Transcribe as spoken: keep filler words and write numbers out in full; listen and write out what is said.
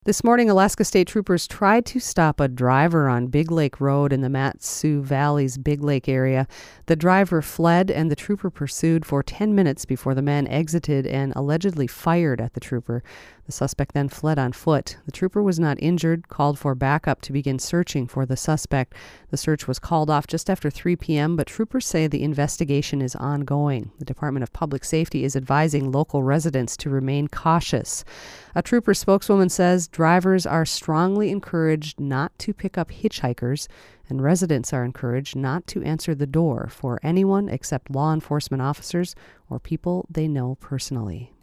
This morning, Alaska State Troopers tried to stop a driver on Big Lake Road in the Mat-Su Valley's Big Lake area. The driver fled, and the trooper pursued for ten minutes before the man exited and allegedly fired at the trooper. The suspect then fled on foot. The trooper was not injured, called for backup to begin searching for the suspect. The search was called off just after three p.m., but troopers say the investigation is ongoing. The Department of Public Safety is advising local residents to remain cautious. A trooper spokeswoman says drivers are strongly encouraged not to pick up hitchhikers, and residents are encouraged not to answer the door for anyone except law enforcement officers or people they know personally.